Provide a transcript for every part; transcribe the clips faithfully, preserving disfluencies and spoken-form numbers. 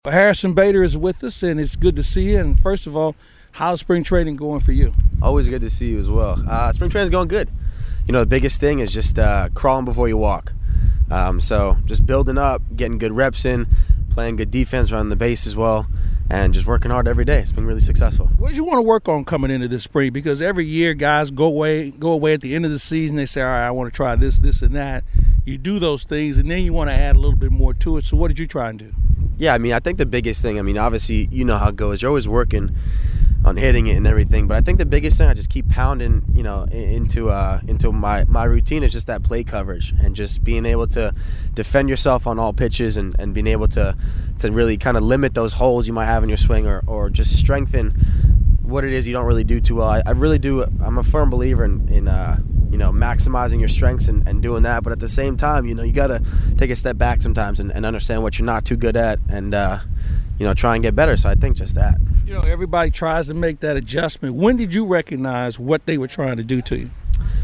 Harrison Bader is with us, and it's good to see you. And first of all, how's spring training going for you? Always good to see you as well. Uh, spring training's going good. You know, the biggest thing is just uh, crawling before you walk. Um, so just building up, getting good reps in, playing good defense, running the base as well, and just working hard every day. It's been really successful. What did you want to work on coming into this spring? Because every year guys go away, go away at the end of the season. They say, all right, I want to try this, this, and that. You do those things, and then you want to add a little bit more to it. So what did you try and do? Yeah, I mean, I think the biggest thing, I mean, obviously, you know how it goes. You're always working on hitting it and everything. But I think the biggest thing I just keep pounding, you know, into uh, into my, my routine is just that play coverage and just being able to defend yourself on all pitches and, and being able to, to really kind of limit those holes you might have in your swing or, or just strengthen what it is you don't really do too well. I, I really do. I'm a firm believer in, in uh, you know, maximizing your strengths and, and doing that. But at the same time, you know, you got to take a step back sometimes and, and understand what you're not too good at and, uh, you know, try and get better. So I think just that. You know, everybody tries to make that adjustment. When did you recognize what they were trying to do to you?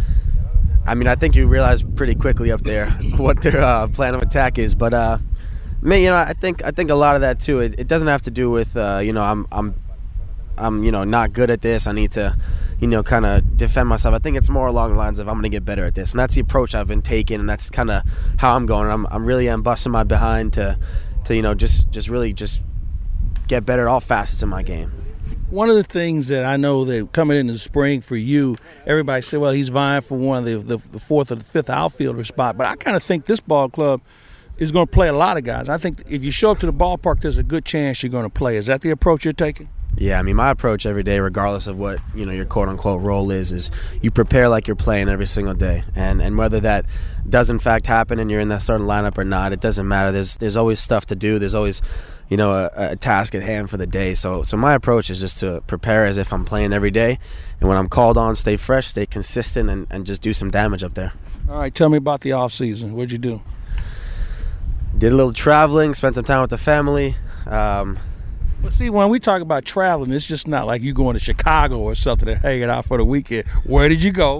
I mean, I think you realize pretty quickly up there what their uh, plan of attack is. But, uh, man, you know, I think I think a lot of that, too, it, it doesn't have to do with, uh, you know, I'm, I'm, I'm, you know, not good at this. I need to, you know, kind of defend myself. I think it's more along the lines of I'm going to get better at this. And that's the approach I've been taking, and that's kind of how I'm going. I'm, I'm really am busting my behind to, to you know, just, just really just get better at all facets of my game. One of the things that I know that coming into the spring for you, everybody said, well, he's vying for one of the, the, the fourth or the fifth outfielder spot. But I kind of think this ball club is going to play a lot of guys. I think if you show up to the ballpark, there's a good chance you're going to play. Is that the approach you're taking? Yeah, I mean, my approach every day, regardless of what, you know, your quote-unquote role is, is you prepare like you're playing every single day. And and whether that does, in fact, happen and you're in that starting lineup or not, it doesn't matter. There's there's always stuff to do. There's always, you know, a, a task at hand for the day. So so my approach is just to prepare as if I'm playing every day. And when I'm called on, stay fresh, stay consistent, and, and just do some damage up there. All right, tell me about the off-season. What'd you do? Did a little traveling, spent some time with the family. Um Well, see, when we talk about traveling, it's just not like you going to Chicago or something and hanging out for the weekend. Where did you go?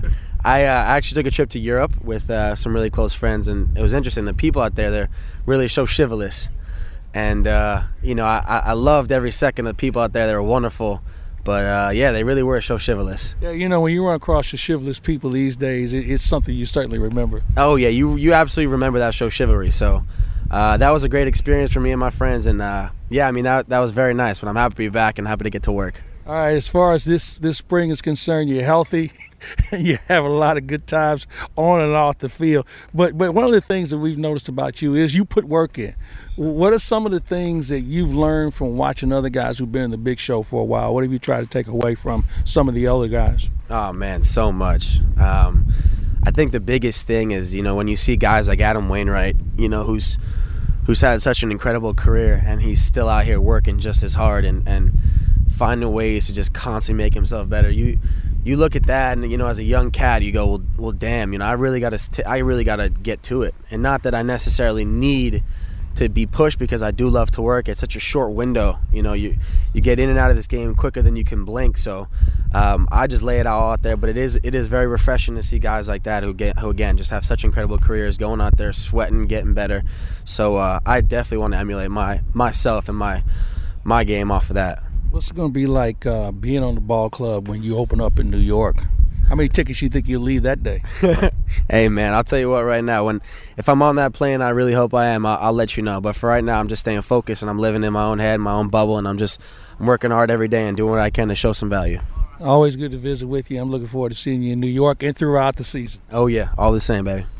I uh, actually took a trip to Europe with uh, some really close friends, and it was interesting. The people out there, they're really so chivalrous. And, uh, you know, I, I loved every second of the people out there. They were wonderful. But, uh, yeah, they really were so chivalrous. Yeah, you know, when you run across the chivalrous people these days, it, it's something you certainly remember. Oh, yeah, you you absolutely remember that show, Chivalry. So uh, that was a great experience for me and my friends. And, uh, yeah, I mean, that that was very nice. But I'm happy to be back and happy to get to work. All right, as far as this, this spring is concerned, you're healthy. You have a lot of good times on and off the field. But but one of the things that we've noticed about you is you put work in. What are some of the things that you've learned from watching other guys who've been in the big show for a while? What have you tried to take away from some of the other guys? Oh, man, so much. Um, I think the biggest thing is, you know, when you see guys like Adam Wainwright, you know, who's who's had such an incredible career, and he's still out here working just as hard and, and finding ways to just constantly make himself better. You you look at that, and you know, as a young cat, you go, well, well damn, you know, I really got to, I really got to get to it, and not that I necessarily need to be pushed because I do love to work. It's such a short window, you know. You you get in and out of this game quicker than you can blink. So um, I just lay it all out there. But it is it is very refreshing to see guys like that who get who again just have such incredible careers, going out there sweating, getting better. So uh, I definitely want to emulate my myself and my my game off of that. What's it going to be like uh, being on the ball club when you open up in New York? How many tickets you think you'll leave that day? Hey, man, I'll tell you what right now. When if I'm on that plane, I really hope I am, I'll, I'll let you know. But for right now, I'm just staying focused, and I'm living in my own head, my own bubble, and I'm just I'm working hard every day and doing what I can to show some value. Always good to visit with you. I'm looking forward to seeing you in New York and throughout the season. Oh, yeah, all the same, baby.